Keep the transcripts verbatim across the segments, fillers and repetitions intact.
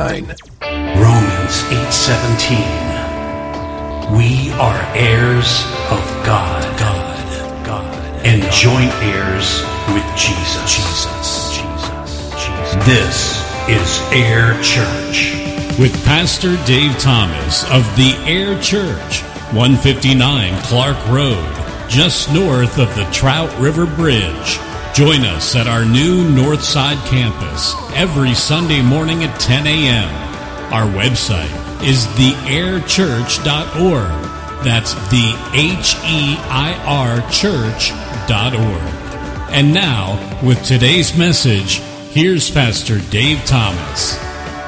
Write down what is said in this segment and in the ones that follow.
nine. Romans eight seventeen. We are heirs of God, God, God, and God. Joint heirs with Jesus. Jesus, Jesus, Jesus. This is Air Church with Pastor Dave Thomas of the Air Church, one fifty-nine Clark Road, just north of the Trout River Bridge. Join us at our new Northside campus every Sunday morning at ten a.m. Our website is the air church dot org. That's the H E I R church dot org. And now, with today's message, here's Pastor Dave Thomas.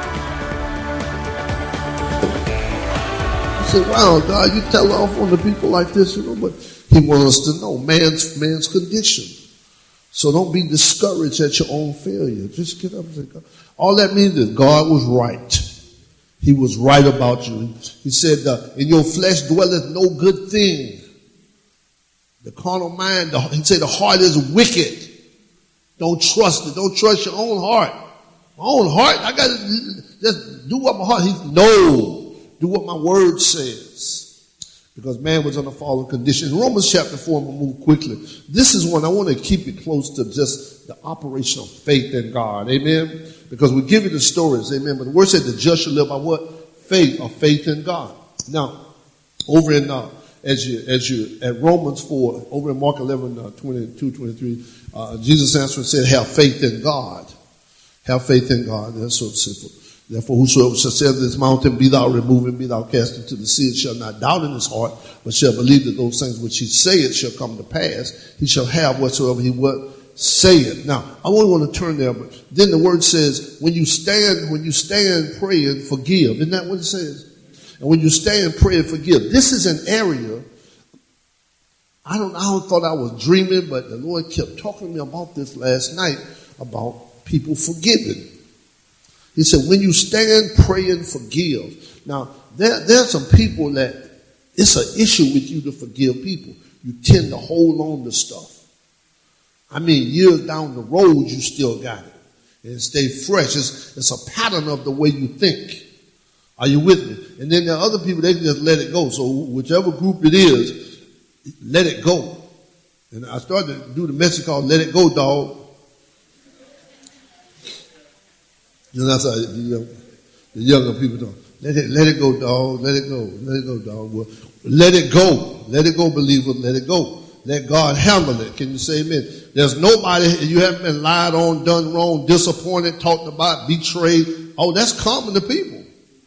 I said, wow, God, you tell off on the people like this, you know, but he wants us to know man's man's condition. So don't be discouraged at your own failure. Just get up and say, God. All that means is God was right. He was right about you. He said, uh, in your flesh dwelleth no good thing. The carnal mind, the, he said the heart is wicked. Don't trust it. Don't trust your own heart. My own heart? I got to just do what my heart, he, no. Do what my word says. Because man was on a fallen condition. In Romans chapter four, I'm going to move quickly. This is one I want to keep it close to just the operation of faith in God. Amen? Because we give you the stories. Amen? But the word said the just shall live by what? Faith, or faith in God. Now, over in, uh, as you, as you, at Romans four, over in Mark eleven, uh, twenty-two, twenty-three, uh, Jesus answered and said, have faith in God. Have faith in God. That's so simple. Therefore, whosoever shall say to this mountain, be thou removed and be thou cast into the sea, shall not doubt in his heart, but shall believe that those things which he saith shall come to pass. He shall have whatsoever he would say it. Now, I only want to turn there, but then the word says, when you stand, when you stand praying, forgive. Isn't that what it says? And when you stand praying, forgive. This is an area, I don't, I don't thought I was dreaming, but the Lord kept talking to me about this last night, about people forgiving. He said, when you stand, pray, and forgive. Now, there, there are some people that it's an issue with you to forgive people. You tend to hold on to stuff. I mean, years down the road, you still got it. And stay fresh. It's, it's a pattern of the way you think. Are you with me? And then there are other people, they can just let it go. So whichever group it is, let it go. And I started to do the message called Let It Go, Dog. And that's how the, young, the younger people talk. Let it, let it go, dog. Let it go. Let it go, dog. Well, let it go. Let it go, believer. Let it go. Let God handle it. Can you say amen? There's nobody, you haven't been lied on, done wrong, disappointed, talked about, betrayed. Oh, that's common to people.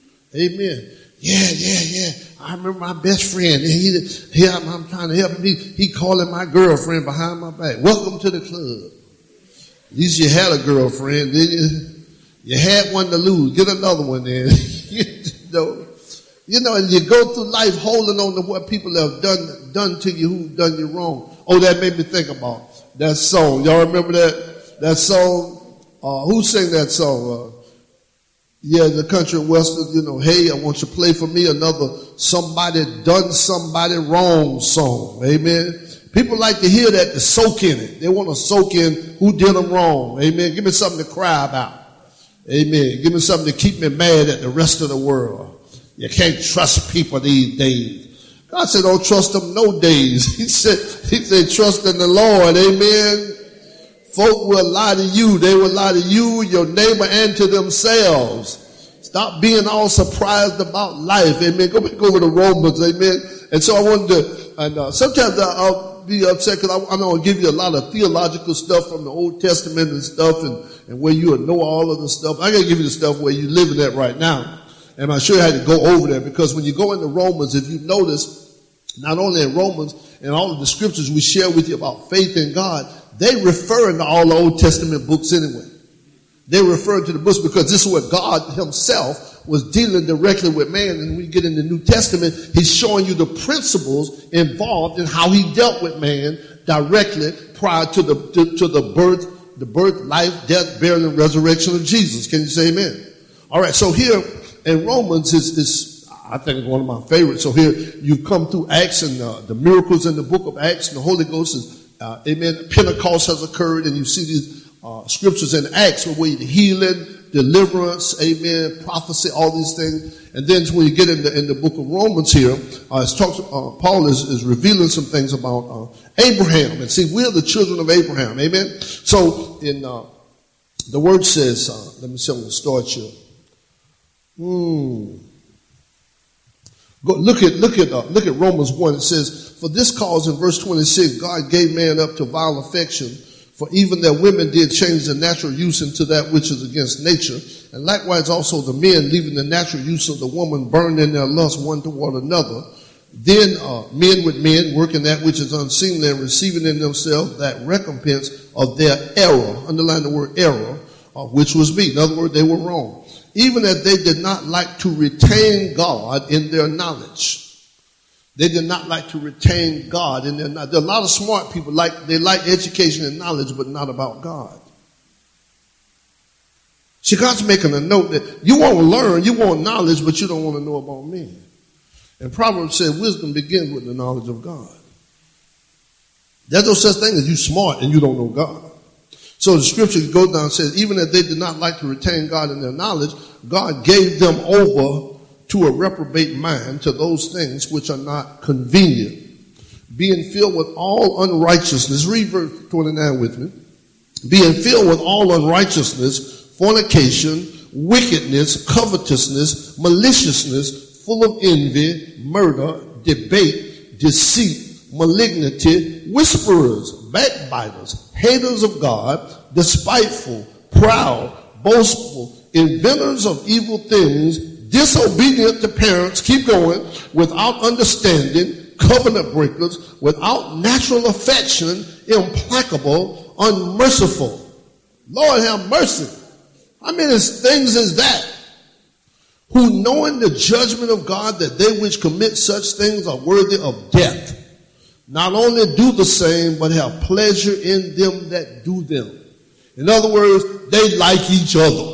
Amen. Yeah, yeah, yeah. I remember my best friend. He, he, I'm, I'm trying to help him. He, he calling my girlfriend behind my back. Welcome to the club. At least you had a girlfriend, didn't you? You had one to lose. Get another one then. you know, you know, and you go through life holding on to what people have done done to you, who've done you wrong. Oh, that made me think about that song. Y'all remember that that song? Uh, who sang that song? Uh, yeah, the country and western. You know, hey, I want you to play for me another somebody done somebody wrong song. Amen. People like to hear that to soak in it. They want to soak in who did them wrong. Amen. Give me something to cry about. Amen. Give me something to keep me mad at the rest of the world. You can't trust people these days. God said, don't trust them no days. He said, he said, trust in the Lord. Amen. Folk will lie to you. They will lie to you, your neighbor, and to themselves. Stop being all surprised about life. Amen. Go back over to Romans. Amen. And so I wanted to, and uh, sometimes I'll be upset because I'm going to give you a lot of theological stuff from the Old Testament and stuff, and, and where you would know all of the stuff. I got to give you the stuff where you're living at right now. And I'm sure you had to go over there, because when you go into Romans, if you notice, not only in Romans and all of the scriptures we share with you about faith in God, they refer to all the Old Testament books anyway. They refer to the books because this is what God himself was dealing directly with man. And when you get in the New Testament, he's showing you the principles involved in how he dealt with man directly prior to the to, to the birth, the birth, life, death, burial, and resurrection of Jesus. Can you say amen? All right, so here in Romans is, is I think it's one of my favorites. So here you've come through Acts and uh, the miracles in the book of Acts, and the Holy Ghost is, uh, amen, Pentecost has occurred, and you see these uh, scriptures in Acts where the healing, deliverance, amen, prophecy, all these things. And then when you get in the, in the book of Romans here, uh, it's talks, uh, Paul is, is revealing some things about uh, Abraham. And see, we're the children of Abraham, amen. So in uh, the word says, uh, let me see, I'm going to start here. Hmm. Go, look at look at uh, look at Romans one. It says, "For this cause," in verse twenty-six, "God gave man up to vile affection, for even their women did change the natural use into that which is against nature. And likewise also the men, leaving the natural use of the woman, burned in their lust one toward another. Then uh, men with men, working that which is unseemly, and receiving in themselves that recompense of their error." Underline the word error, uh, which was me. In other words, they were wrong. "Even as they did not like to retain God in their knowledge." They did not like to retain God in their knowledge. There are a lot of smart people, like they like education and knowledge, but not about God. See, God's making a note that you want to learn, you want knowledge, but you don't want to know about me. And Proverbs said wisdom begins with the knowledge of God. There's no such thing as you smart and you don't know God. So the scripture goes down and says, even if they did not like to retain God in their knowledge, God gave them over to a reprobate mind, to those things which are not convenient, being filled with all unrighteousness. Read verse twenty-nine with me. "Being filled with all unrighteousness, fornication, wickedness, covetousness, maliciousness, full of envy, murder, debate, deceit, malignity, whisperers, backbiters, haters of God, despiteful, proud, boastful, inventors of evil things, disobedient to parents," keep going, "without understanding, covenant breakers, without natural affection, implacable, unmerciful." Lord have mercy. How many things is that? "Who, knowing the judgment of God, that they which commit such things are worthy of death, not only do the same, but have pleasure in them that do them." In other words, they like each other.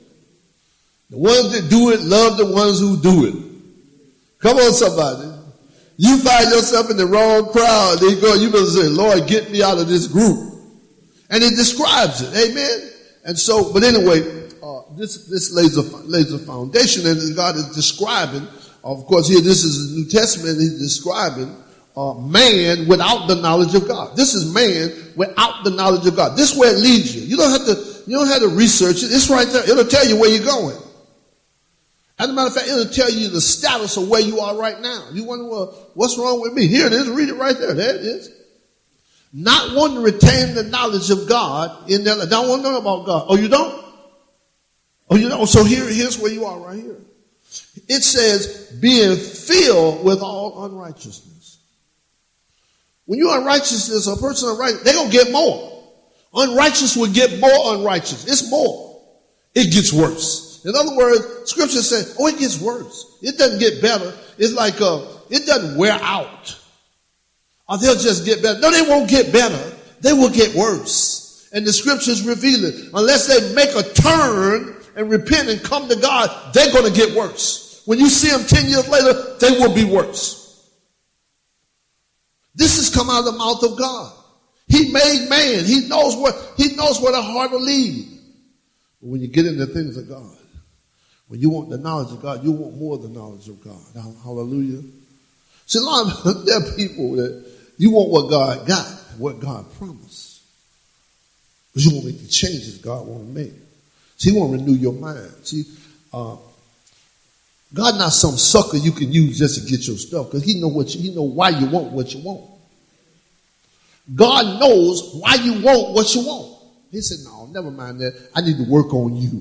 The ones that do it love the ones who do it. Come on, somebody. You find yourself in the wrong crowd, they go, you better say, "Lord, get me out of this group." And it describes it. Amen. And so, but anyway, uh, this this lays a lays a foundation, and God is describing. Of course, here this is the New Testament. He's describing uh, man without the knowledge of God. This is man without the knowledge of God. This is where it leads you. You don't have to. You don't have to research it. It's right there. It'll tell you where you're going. As a matter of fact, it'll tell you the status of where you are right now. You wonder, well, what's wrong with me? Here it is. Read it right there. There it is. Not wanting to retain the knowledge of God in their life. Don't want to know about God. Oh, you don't? Oh, you don't? So here, here's where you are right here. It says, being filled with all unrighteousness. When you're unrighteousness, a person unrighteous, they're going to get more. Unrighteous will get more unrighteous. It's more. It gets worse. In other words, scripture says, oh, it gets worse. It doesn't get better. It's like, uh, it doesn't wear out. Or they'll just get better. No, they won't get better. They will get worse. And the scriptures reveal it. Unless they make a turn and repent and come to God, they're going to get worse. When you see them ten years later, they will be worse. This has come out of the mouth of God. He made man. He knows what, he knows where the heart will lead. But when you get into things of God, when you want the knowledge of God, you want more of the knowledge of God. Hallelujah. See, a lot of there are people that you want what God got, what God promised. But you won't make the changes God want to make. See, He want to renew your mind. See, uh, God not some sucker you can use just to get your stuff, because He know what you, He know why you want what you want. God knows why you want what you want. He said, no, never mind that. I need to work on you.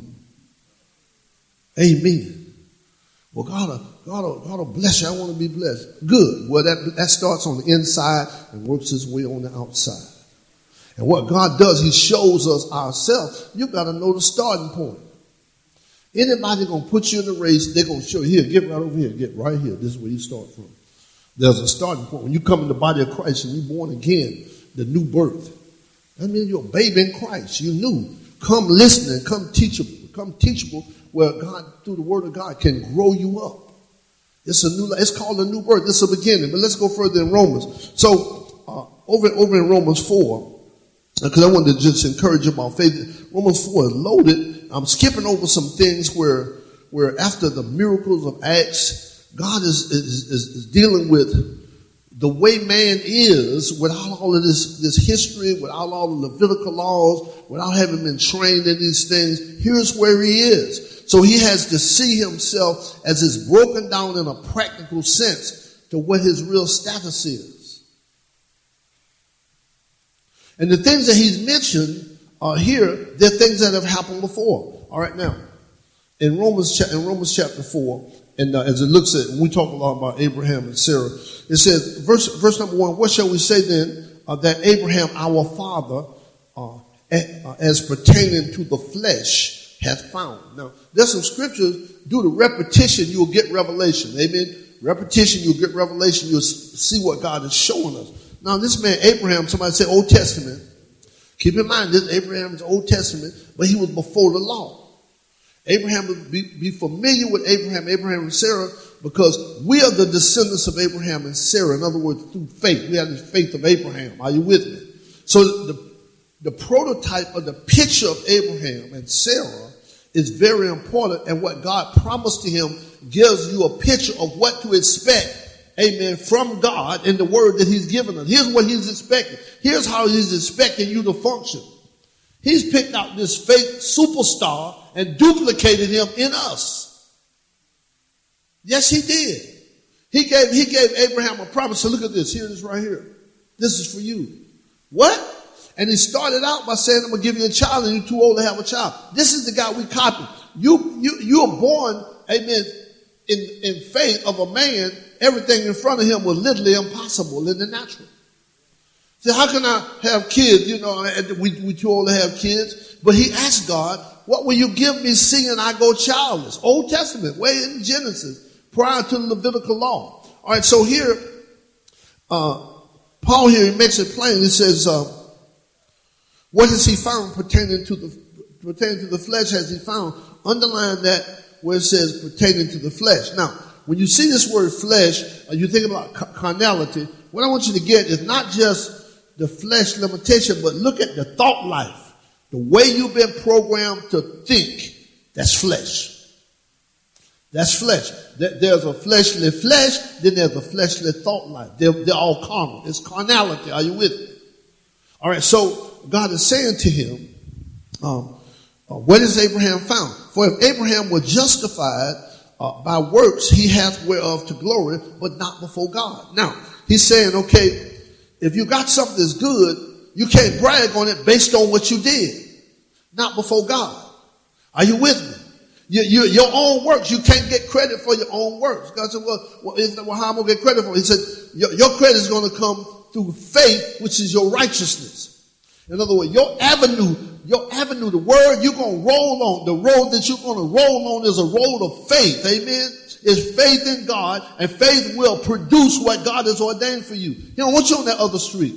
Amen. Well, God will, God will, God will bless you. I want to be blessed. Good. Well, that, that starts on the inside and works its way on the outside. And what God does, He shows us ourselves. You got to know the starting point. Anybody going to put you in the race, they're going to show you, here, get right over here, get right here. This is where you start from. There's a starting point. When you come in the body of Christ and you're born again, the new birth. That means you're a baby in Christ. You knew. Come listening, come teachable, come teachable, where God, through the word of God, can grow you up. It's a new, it's called a new birth. It's a beginning. But let's go further in Romans. So, uh, over, over in Romans four, because I wanted to just encourage you about faith. Romans four is loaded, then I'm skipping over some things where, where after the miracles of Acts, God is, is, is, is dealing with the way man is without all of this, this history, without all the Levitical laws, without having been trained in these things. Here's where he is. So he has to see himself as is broken down in a practical sense to what his real status is. And the things that he's mentioned uh, here, they're things that have happened before. All right, now, in Romans, in Romans chapter four, and uh, as it looks at, we talk a lot about Abraham and Sarah. It says, verse, verse number one, what shall we say then uh, that Abraham, our father, uh, a, uh, as pertaining to the flesh, hath found? Now, there's some scriptures, due to repetition, you'll get revelation. Amen? Repetition, you'll get revelation. You'll see what God is showing us. Now, this man, Abraham, somebody say Old Testament. Keep in mind, this Abraham is Old Testament, but he was before the law. Abraham, be, be familiar with Abraham, Abraham and Sarah, because we are the descendants of Abraham and Sarah. In other words, through faith. We have the faith of Abraham. Are you with me? So the, the prototype of the picture of Abraham and Sarah is very important, and what God promised to him gives you a picture of what to expect, amen, from God in the word that he's given us. Here's what he's expecting. Here's how he's expecting you to function. He's picked out this fake superstar and duplicated him in us. Yes, he did. He gave, he gave Abraham a promise. So look at this. Here it is right here. This is for you. What? And he started out by saying, I'm going to give you a child and you're too old to have a child. This is the guy we copied. You, you, you are born, amen, in, in faith of a man. Everything in front of him was literally impossible in the natural. So how can I have kids? You know, we, we too old to have kids. But he asked God, what will you give me seeing I go childless? Old Testament, way in Genesis, prior to the Levitical law. All right, so here, uh, Paul here, he makes it plain. He says, uh, what has he found pertaining to the pertaining to the flesh has he found? Underline that where it says pertaining to the flesh. Now, when you see this word flesh, uh, you think about carnality. What I want you to get is not just the flesh limitation, but look at the thought life. The way you've been programmed to think, that's flesh. That's flesh. There's a fleshly flesh, then there's a fleshly thought life. They're, they're all carnal. It's carnality. Are you with me? All right, so God is saying to him, um, uh, what is Abraham found? For if Abraham were justified uh, by works, he hath whereof to glory, but not before God. Now, he's saying, okay, if you got something that's good, you can't brag on it based on what you did. Not before God. Are you with me? You, you, your own works, you can't get credit for your own works. God said, well, well, is that, well how am I going to get credit for it? He said, your, your credit is going to come through faith, which is your righteousness. In other words, your avenue, your avenue, the word you're going to roll on, the road that you're going to roll on is a road of faith. Amen. It's faith in God, and faith will produce what God has ordained for you. You know, what's on that other street?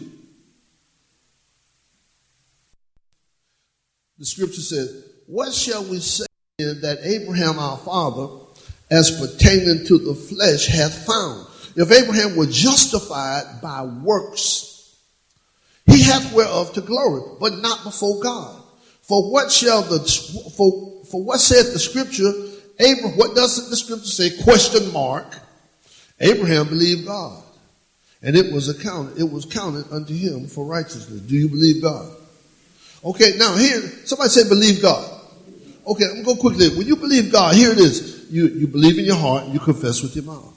The scripture says, what shall we say that Abraham our father, as pertaining to the flesh, hath found? If Abraham were justified by works, he hath whereof to glory, but not before God. For what shall the for for what saith the scripture? Abraham, what does the scripture say? Question mark. Abraham believed God, and it was accounted. It was counted unto him for righteousness. Do you believe God? Okay, now here, somebody say believe God. Okay, I'm going to go quickly. When you believe God, here it is. You, you believe in your heart and you confess with your mouth.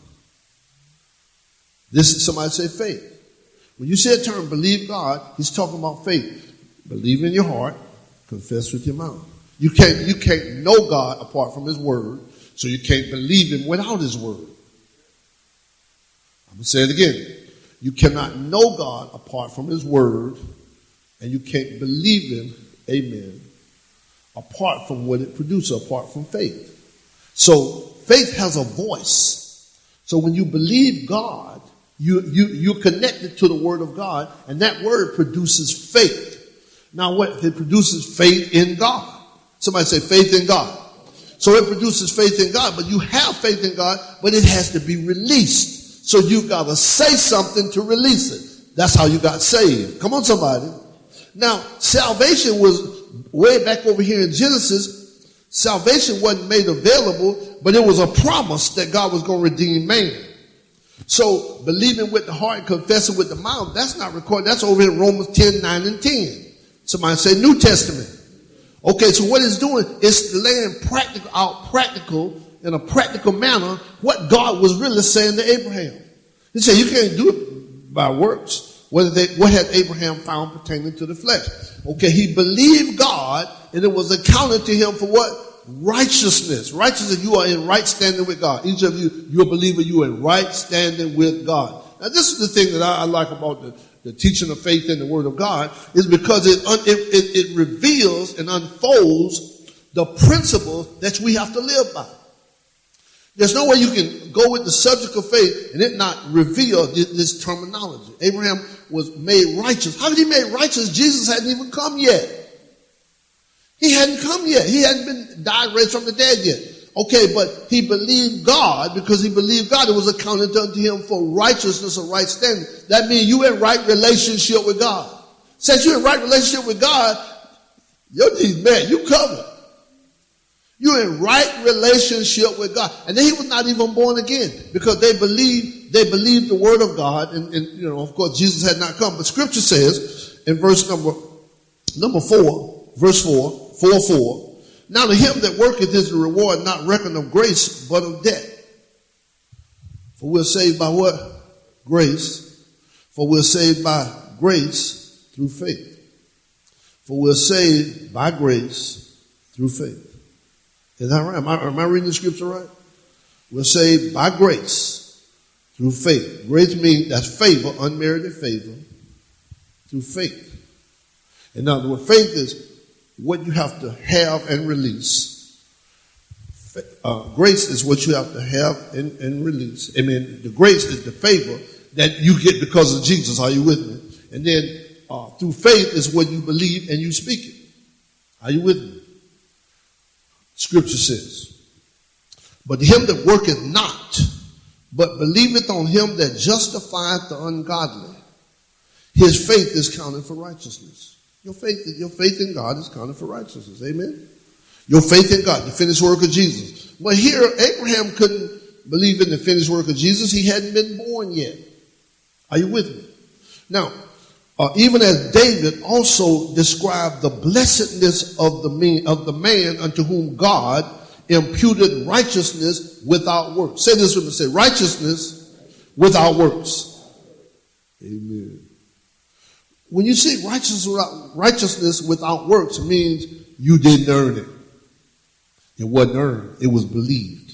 This is somebody say faith. When you say a term believe God, he's talking about faith. Believe in your heart, confess with your mouth. You can't, you can't know God apart from his word, so you can't believe him without his word. I'm going to say it again. You cannot know God apart from his word, and you can't believe him, amen, apart from what it produces, apart from faith. So faith has a voice. So when you believe God, you, you, you're connected to the word of God, and that word produces faith. Now what? It produces faith in God. Somebody say faith in God. So it produces faith in God, but you have faith in God, but it has to be released. So you've got to say something to release it. That's how you got saved. Come on, somebody. Now, salvation was way back over here in Genesis. salvation wasn't made available, but it was a promise that God was going to redeem man. So believing with the heart and confessing with the mouth, that's not recorded. That's over in Romans ten, nine and ten. Somebody say New Testament. Okay, so what it's doing is laying practical out practical in a practical manner what God was really saying to Abraham. He said you can't do it by works. What, they, what had Abraham found pertaining to the flesh? Okay, he believed God and it was accounted to him for what? Righteousness. Righteousness, you are in right standing with God. Each of you, you're a believer, you are in right standing with God. Now this is the thing that I, I like about the, the teaching of faith in the Word of God is because it, it, it, it reveals and unfolds the principle that we have to live by. There's no way you can go with the subject of faith and it not reveal this, this terminology. Abraham was made righteous. How did he make righteous? Jesus hadn't even come yet. He hadn't come yet. He hadn't been died, raised from the dead yet. Okay, but he believed God because he believed God. It was accounted unto him for righteousness or right standing. That means you in right relationship with God. Since you're in right relationship with God, your needs met. You covered. You're in right relationship with God. And then he was not even born again because they believed, they believed the word of God. And, and you know, of course, Jesus had not come. But scripture says in verse number, number four, verse four, four, four, now to him that worketh is the reward not reckoned of grace, but of debt. For we're saved by what? Grace. For we're saved by grace through faith. For we're saved by grace through faith. Is that right? Am I, am I reading the scripture right? We're saved by grace through faith. Grace means that's favor, unmerited favor, through faith. In other words, faith is what you have to have and release. Uh, grace is what you have to have and, and release. I mean, the grace is the favor that you get because of Jesus. Are you with me? And then uh, through faith is what you believe and you speak it. Are you with me? Scripture says, but him that worketh not, but believeth on him that justifieth the ungodly, his faith is counted for righteousness. Your faith, your faith in God is counted for righteousness. Amen. Your faith in God, the finished work of Jesus. But here, Abraham couldn't believe in the finished work of Jesus. He hadn't been born yet. Are you with me? Now, uh, even as David also described the blessedness of the man, of the man unto whom God imputed righteousness without works. Say this with me. Say righteousness without works. Amen. When you see righteousness without, righteousness without works, it means you didn't earn it. It wasn't earned. It was believed.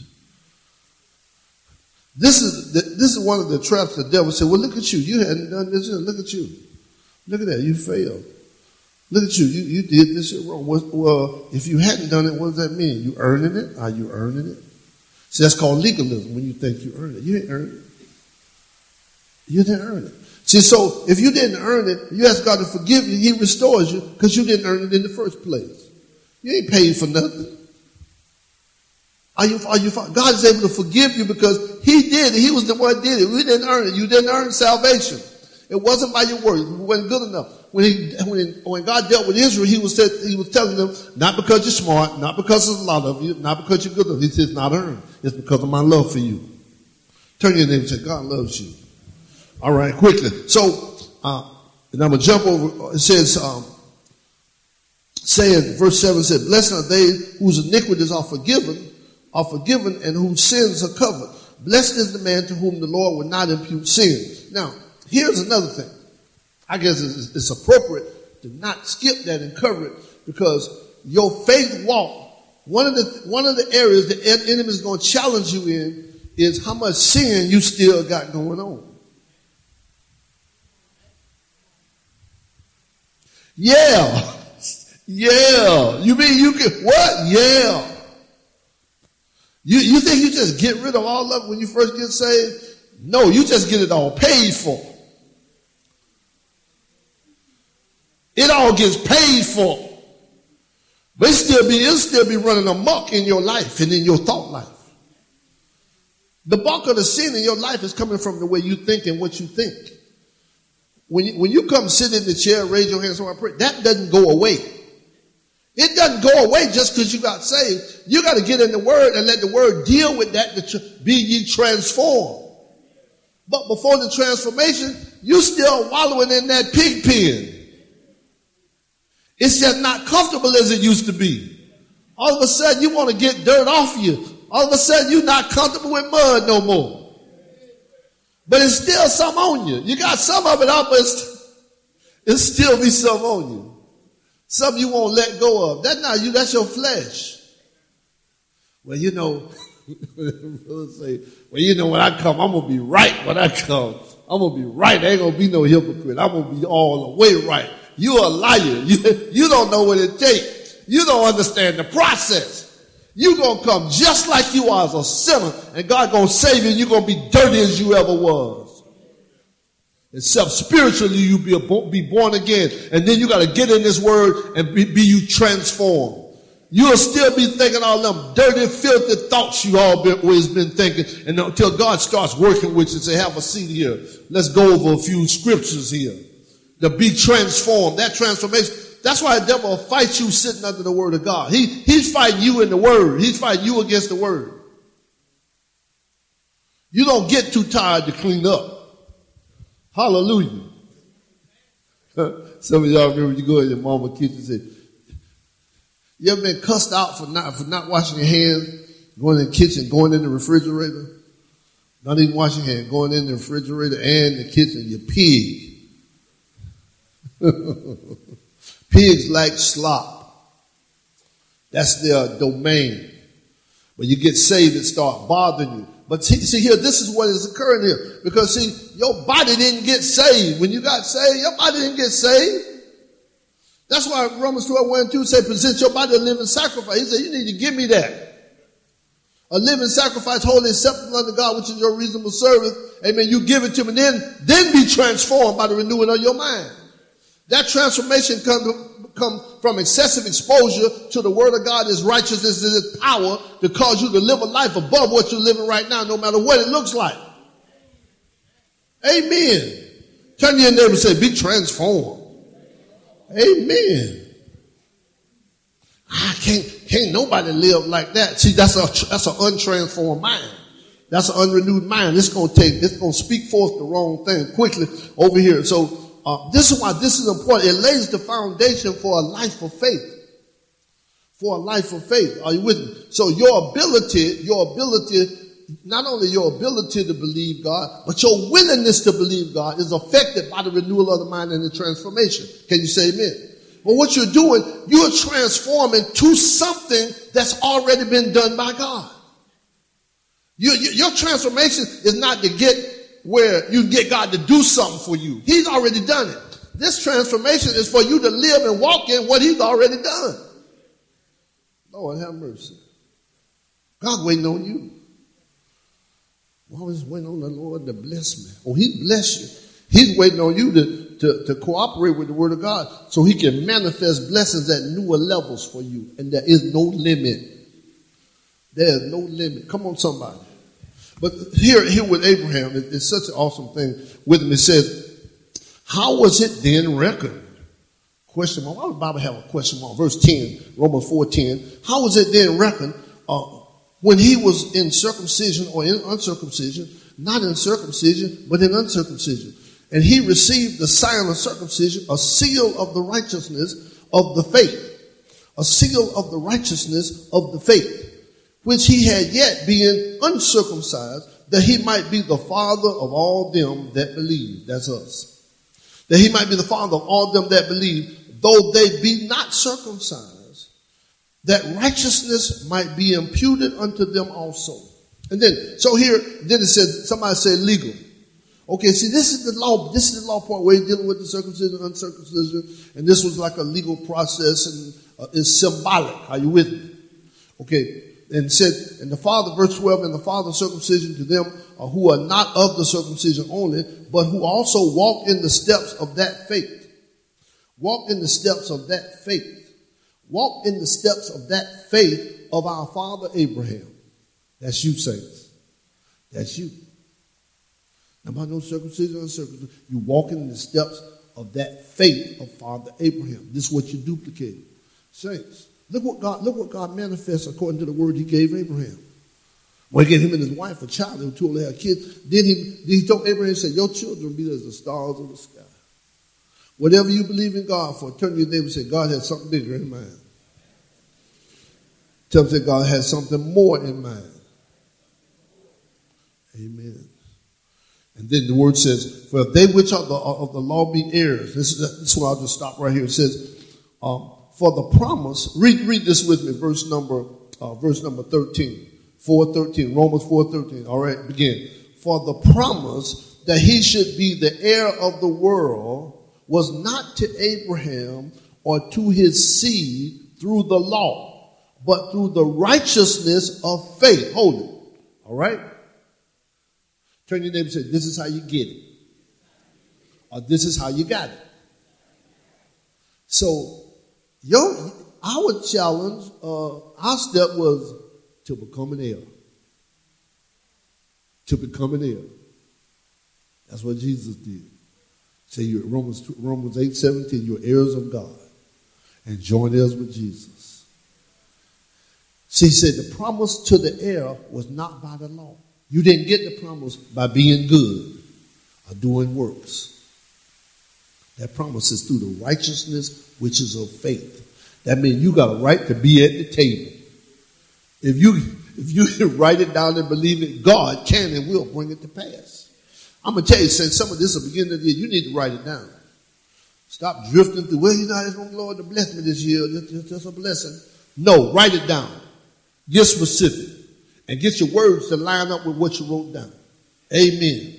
This is the, this is one of the traps the devil said, well, look at you. You hadn't done this. Look at you. Look at that. You failed. Look at you. You, you did this shit wrong. Well, if you hadn't done it, what does that mean? You earning it? Are you earning it? See, that's called legalism when you think you earned it. You didn't earn it. You didn't earn it. See, so if you didn't earn it, you ask God to forgive you, he restores you because you didn't earn it in the first place. You ain't paid for nothing. Are you, are you, God is able to forgive you because he did it. He was the one that did it. We didn't earn it. You didn't earn salvation. It wasn't by your words. It wasn't good enough. When he, when, when God dealt with Israel, he was, he was telling them, not because you're smart, not because there's a lot of you, not because you're good enough. He says, not earned. It's because of my love for you. Turn to your neighbor and say, God loves you. All right, quickly. So, uh, and I'm going to jump over. It says, um, saying, verse seven said, blessed are they whose iniquities are forgiven, are forgiven, and whose sins are covered. Blessed is the man to whom the Lord will not impute sin. Now, here's another thing. I guess it's, it's appropriate to not skip that and cover it because your faith walk, one of the, one of the areas the enemy is going to challenge you in is how much sin you still got going on. Yeah. Yeah. You mean you can, what? Yeah. You, you think you just get rid of all of it when you first get saved? No, you just get it all paid for. It all gets paid for. But it still be, it'll still be running amok in your life and in your thought life. The bulk of the sin in your life is coming from the way you think and what you think. When you, when you come sit in the chair, raise your hands, so I pray, that doesn't go away. It doesn't go away just because you got saved. You got to get in the word and let the word deal with that, to be ye transformed. But before the transformation, you still wallowing in that pig pen. It's just not comfortable as it used to be. All of a sudden, you want to get dirt off you. All of a sudden, you're not comfortable with mud no more. But it's still some on you. You got some of it off, but it's, it'll still be some on you. Some you won't let go of. That's not you, that's your flesh. Well, you know, say, well, you know, when I come, I'm going to be right when I come. I'm going to be right. There ain't going to be no hypocrite. I'm going to be all the way right. You're a liar. You, you don't know what it takes. You don't understand the process. You're going to come just like you are as a sinner, and God going to save you, and you're going to be dirty as you ever was. Except spiritually you be, a, be born again. And then you got to get in this word and be, be you transformed. You'll still be thinking all them dirty, filthy thoughts you always been thinking. And until God starts working with you and say, have a seat here. Let's go over a few scriptures here. To be transformed. That transformation. That's why the devil will fight you sitting under the word of God. He, he's fighting you in the word. He's fighting you against the word. You don't get too tired to clean up. Hallelujah. Some of y'all remember you go in your mama's kitchen and say, you ever been cussed out for not, for not washing your hands, going in the kitchen, going in the refrigerator, not even washing your hands, going in the refrigerator and the kitchen, you pig. Pigs like slop. That's their domain. When you get saved, it starts bothering you. But see, see here, this is what is occurring here. Because see, your body didn't get saved. When you got saved, your body didn't get saved. That's why Romans twelve, one and two say, present your body a living sacrifice. He said, you need to give me that. A living sacrifice, holy, acceptable unto God, which is your reasonable service. Amen. You give it to me, then, then be transformed by the renewing of your mind. That transformation comes come from excessive exposure to the word of God, His righteousness, His power to cause you to live a life above what you're living right now, no matter what it looks like. Amen. Turn to your neighbor and say, be transformed. Amen. I can't, can't nobody live like that. See, that's a, that's an untransformed mind. That's an unrenewed mind. It's going to take, it's going to speak forth the wrong thing quickly over here. So, Uh, this is why this is important. It lays the foundation for a life of faith. For a life of faith. Are you with me? So your ability, your ability, not only your ability to believe God, but your willingness to believe God is affected by the renewal of the mind and the transformation. Can you say amen? Well, what you're doing, you're transforming to something that's already been done by God. You, you, your transformation is not to get where you get God to do something for you. He's already done it. This transformation is for you to live and walk in what He's already done. Lord have mercy. God's waiting on you. I'm always waiting on the Lord to bless me. Oh, He bless you. He's waiting on you to, to, to cooperate with the Word of God so He can manifest blessings at newer levels for you. And there is no limit. There is no limit. Come on, somebody. But here, here with Abraham, it's such an awesome thing with him. It says, how was it then reckoned? Question mark. Why would the Bible have a question mark? Verse ten, Romans four ten. How was it then reckoned uh, when he was in circumcision or in uncircumcision? Not in circumcision, but in uncircumcision. And he received the sign of circumcision, a seal of the righteousness of the faith. A seal of the righteousness of the faith, which he had yet being uncircumcised, that he might be the father of all them that believe. That's us. That he might be the father of all them that believe, though they be not circumcised, that righteousness might be imputed unto them also. And then, so here, then it said, somebody said legal. Okay, see, this is the law, this is the law part where he's dealing with the circumcision and uncircumcision, and this was like a legal process, and uh, it's symbolic. Are you with me? Okay. And said, and the father, verse twelve, and the father of circumcision to them uh, who are not of the circumcision only, but who also walk in the steps of that faith. Walk in the steps of that faith. Walk in the steps of that faith of our father Abraham. That's you, saints. That's you. Now, by no circumcision or uncircumcision, you walk in the steps of that faith of Father Abraham. This is what you duplicate. Saints, look what God, look what God manifests according to the word he gave Abraham. Well, he gave him and his wife a child who told her kids. Then he, he told Abraham, he said, your children will be as the stars of the sky. Whatever you believe in God for, turn to your neighbor and say, God has something bigger in mind. Tell them that God has something more in mind. Amen. And then the word says, for if they which are the, of the law be heirs. This is, this is where I'll just stop right here. It says, um, for the promise, read, read this with me, verse number, uh, verse number thirteen. four thirteen, Romans four thirteen. All right, begin. For the promise that he should be the heir of the world was not to Abraham or to his seed through the law, but through the righteousness of faith. Hold it. All right? Turn your neighbor and say, this is how you get it. Or this is how you got it. So, your, our challenge, uh, our step was to become an heir. To become an heir. That's what Jesus did. Say you're Romans Romans eight seventeen, you're heirs of God and joint heirs with Jesus. See, he said the promise to the heir was not by the law. You didn't get the promise by being good or doing works. That promise is through the righteousness which is of faith. That means you got a right to be at the table. If you if you write it down and believe it, God can and will bring it to pass. I'm going to tell you, since some of this is the beginning of the year, you need to write it down. Stop drifting through, well, you know, I just want the Lord to bless me this year. It's just a blessing. No, write it down. Get specific. And get your words to line up with what you wrote down. Amen.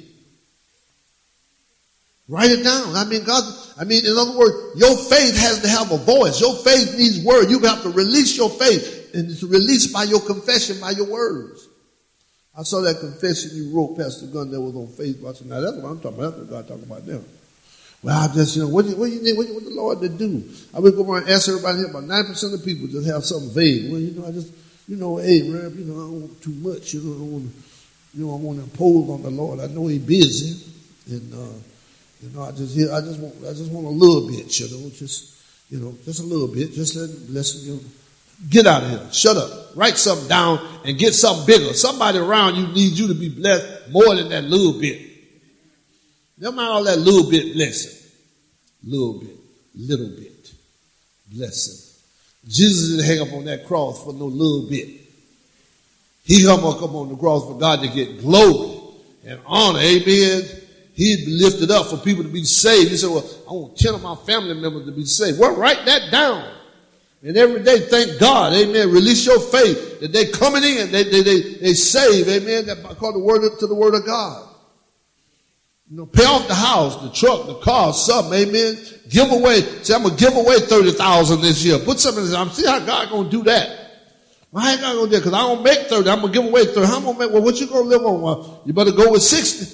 Write it down. I mean, God, I mean, in other words, your faith has to have a voice. Your faith needs word. You have to release your faith. And it's released by your confession, by your words. I saw that confession you wrote, Pastor Gunn, that was on Facebook. I said, now that's what I'm talking about. That's what God talking about now. Well, I just, you know, what do you, what do you need, what do you want the Lord to do? I would go around and ask everybody here, about ninety percent of people just have something vague. Well, you know, I just, you know, hey, Reb, you know, I don't want too much. You know, I don't want to, you know, I want to impose on the Lord. I know he's busy. And, uh, you know, I just, I just want, I just want a little bit, you know, just, you know, just a little bit. Just let him bless you. Know. Get out of here. Shut up. Write something down and get something bigger. Somebody around you needs you to be blessed more than that little bit. Never mind all that little bit blessing. Little bit. Little bit. Blessing. Jesus didn't hang up on that cross for no little bit. He hung up on the cross for God to get glory and honor. Amen. He'd be lifted up for people to be saved. He said, well, I want ten of my family members to be saved. Well, write that down. And every day, thank God, amen, release your faith that they coming in, they they they, they save, amen, that call the word to the word of God. You know, pay off the house, the truck, the car, something, amen. Give away, say, I'm going to give away thirty thousand this year. Put something in this, I'm see how God going to do that. Well, I ain't going to do that because I don't make thirty, I'm going to give away thirty. How am I going to make, well, what you going to live on? Well, you better go with sixty.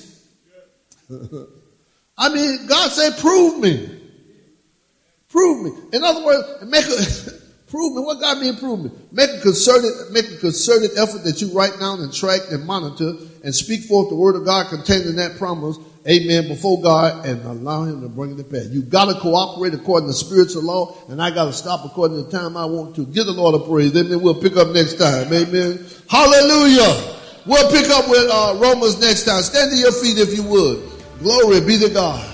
I mean, God said, prove me. Prove me. In other words, make a, prove me. What God mean prove me? Make a concerted, make a concerted effort that you write down and track and monitor and speak forth the word of God contained in that promise, amen, before God and allow him to bring it to pass. You got to cooperate according to spiritual law, and I got to stop according to the time I want to. Give the Lord a praise. Amen. We'll pick up next time. Amen. Hallelujah. We'll pick up with uh, Romans next time. Stand to your feet if you would. Glory be to God.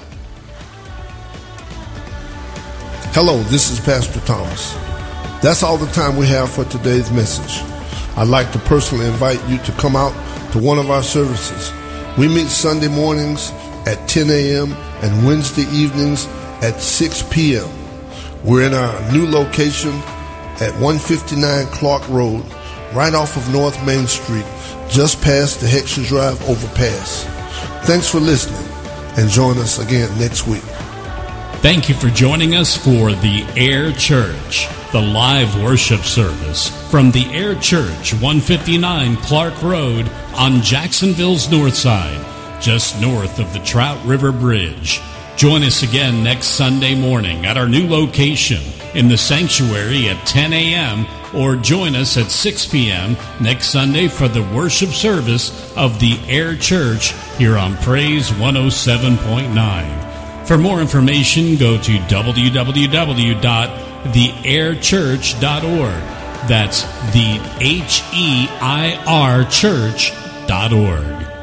Hello, this is Pastor Thomas. That's all the time we have for today's message. I'd like to personally invite you to come out to one of our services. We meet Sunday mornings at ten a.m. and Wednesday evenings at six p.m. We're in our new location at one fifty-nine Clark Road, right off of North Main Street, just past the Heckscher Drive overpass. Thanks for listening, and join us again next week. Thank you for joining us for the Air Church, the live worship service from the Air Church, one fifty-nine Clark Road on Jacksonville's north side, just north of the Trout River Bridge. Join us again next Sunday morning at our new location in the sanctuary at ten a.m. or join us at six p.m. next Sunday for the worship service of the Air Church here on Praise one oh seven point nine. For more information, go to w w w dot the air church dot org. That's the H E I R church dot org.